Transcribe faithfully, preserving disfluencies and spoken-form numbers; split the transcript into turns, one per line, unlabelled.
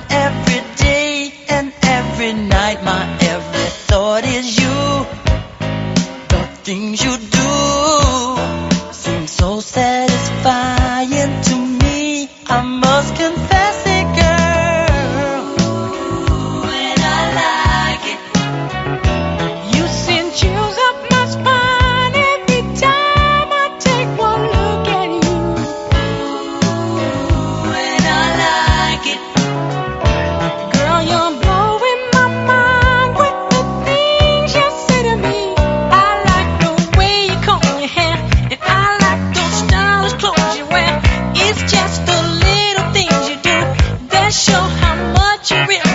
mind every day and every night. My every thought is you. The things you do seem so satisfying to me. I must confess it, girl. When I like it, you send chills up my spine every time I take one look at you. When I like it, girl, you're blowing my mind with the things you say to me. I like the way you comb your hair, and I like those stylish clothes you wear. It's just the little things you do that show how much you really